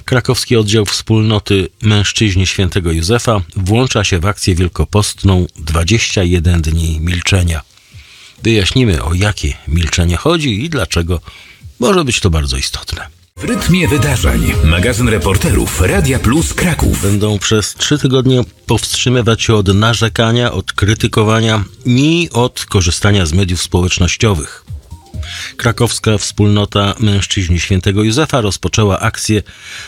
Krakowski oddział Wspólnoty Mężczyźni Świętego Józefa włącza się w akcję wielkopostną 21 dni milczenia. Wyjaśnimy, o jakie milczenie chodzi i dlaczego może być to bardzo istotne. W rytmie wydarzeń. Magazyn reporterów Radia Plus Kraków. Będą przez 3 tygodnie powstrzymywać się od narzekania, od krytykowania i od korzystania z mediów społecznościowych. Krakowska Wspólnota Mężczyźni Świętego Józefa rozpoczęła akcję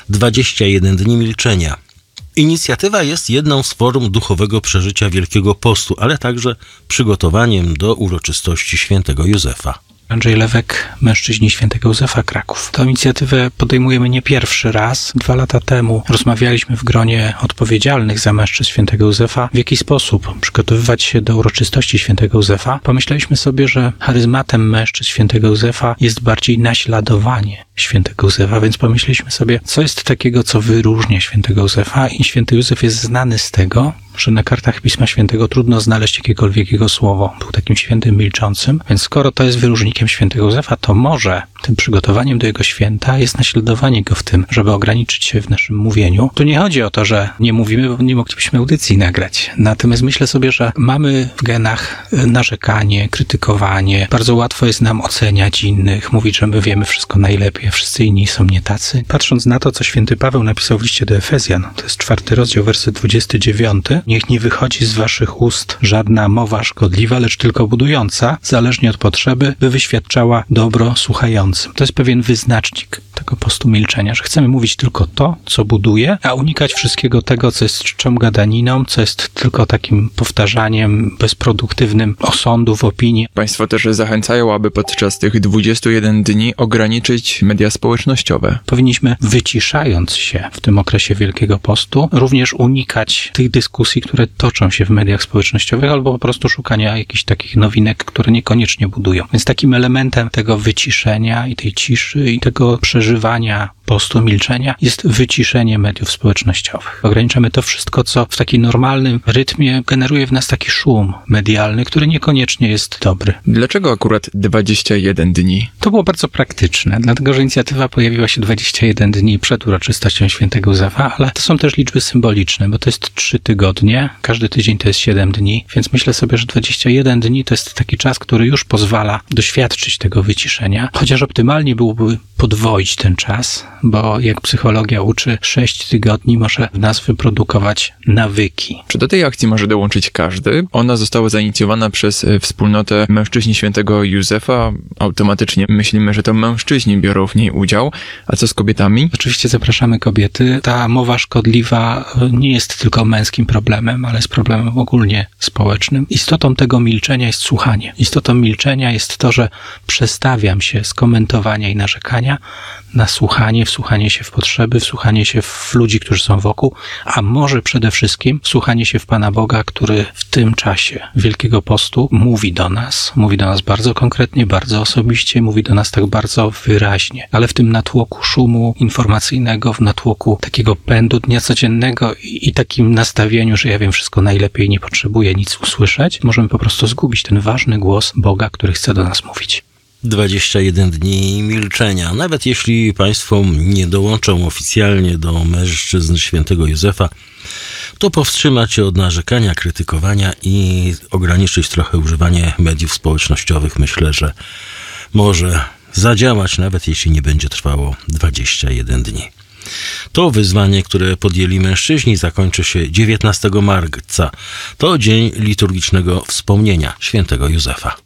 21 dni milczenia. Inicjatywa jest jedną z form duchowego przeżycia Wielkiego Postu, ale także przygotowaniem do uroczystości Świętego Józefa. Andrzej Lewek, Mężczyźni Świętego Józefa, Kraków. Tę inicjatywę podejmujemy nie pierwszy raz. 2 lata temu rozmawialiśmy w gronie odpowiedzialnych za mężczyzn Świętego Józefa, w jaki sposób przygotowywać się do uroczystości Świętego Józefa. Pomyśleliśmy sobie, że charyzmatem mężczyzn Świętego Józefa jest bardziej naśladowanie Świętego Józefa, więc pomyśleliśmy sobie, co jest takiego, co wyróżnia Świętego Józefa, i Święty Józef jest znany z tego, że na kartach Pisma Świętego trudno znaleźć jakiekolwiek jego słowo. Był takim świętym milczącym, więc skoro to jest wyróżnikiem Świętego Józefa, to może tym przygotowaniem do jego święta jest naśladowanie go w tym, żeby ograniczyć się w naszym mówieniu. Tu nie chodzi o to, że nie mówimy, bo nie moglibyśmy audycji nagrać. Natomiast myślę sobie, że mamy w genach narzekanie, krytykowanie. Bardzo łatwo jest nam oceniać innych, mówić, że my wiemy wszystko najlepiej, a wszyscy inni są nie tacy. Patrząc na to, co święty Paweł napisał w liście do Efezjan, to jest 4 rozdział, werset 29. Niech nie wychodzi z waszych ust żadna mowa szkodliwa, lecz tylko budująca, zależnie od potrzeby, by wyświadczała dobro słuchającym. To jest pewien wyznacznik tego postu milczenia, że chcemy mówić tylko to, co buduje, a unikać wszystkiego tego, co jest czczą gadaniną, co jest tylko takim powtarzaniem bezproduktywnym osądów, opinii. Państwo też zachęcają, aby podczas tych 21 dni ograniczyć media społecznościowe. Powinniśmy, wyciszając się w tym okresie Wielkiego Postu, również unikać tych dyskusji, które toczą się w mediach społecznościowych, albo po prostu szukania jakichś takich nowinek, które niekoniecznie budują. Więc takim elementem tego wyciszenia i tej ciszy i tego przeżywania postu milczenia jest wyciszenie mediów społecznościowych. Ograniczamy to wszystko, co w takim normalnym rytmie generuje w nas taki szum medialny, który niekoniecznie jest dobry. Dlaczego akurat 21 dni? To było bardzo praktyczne, dlatego że inicjatywa pojawiła się 21 dni przed uroczystością Świętego Józefa, ale to są też liczby symboliczne, bo to jest 3 tygodnie, każdy tydzień to jest 7 dni, więc myślę sobie, że 21 dni to jest taki czas, który już pozwala doświadczyć tego wyciszenia, chociaż optymalnie byłoby podwoić ten czas, bo jak psychologia uczy, 6 tygodni może w nas wyprodukować nawyki. Czy do tej akcji może dołączyć każdy? Ona została zainicjowana przez Wspólnotę Mężczyźni Świętego Józefa. Automatycznie myślimy, że to mężczyźni biorą w niej udział. A co z kobietami? Oczywiście zapraszamy kobiety. Ta mowa szkodliwa nie jest tylko męskim problemem, ale jest problemem ogólnie społecznym. Istotą tego milczenia jest słuchanie. Istotą milczenia jest to, że przestawiam się z komentowania i narzekania na słuchanie, wsłuchanie się w potrzeby, wsłuchanie się w ludzi, którzy są wokół, a może przede wszystkim wsłuchanie się w Pana Boga, który w tym czasie Wielkiego Postu mówi do nas bardzo konkretnie, bardzo osobiście, mówi do nas tak bardzo wyraźnie, ale w tym natłoku szumu informacyjnego, w natłoku takiego pędu dnia codziennego i takim nastawieniu, że ja wiem wszystko najlepiej, nie potrzebuję nic usłyszeć, możemy po prostu zgubić ten ważny głos Boga, który chce do nas mówić. 21 dni milczenia. Nawet jeśli państwo nie dołączą oficjalnie do mężczyzn Świętego Józefa, to powstrzymać się od narzekania, krytykowania i ograniczyć trochę używanie mediów społecznościowych. Myślę, że może zadziałać, nawet jeśli nie będzie trwało 21 dni. To wyzwanie, które podjęli mężczyźni, zakończy się 19 marca. To dzień liturgicznego wspomnienia Świętego Józefa.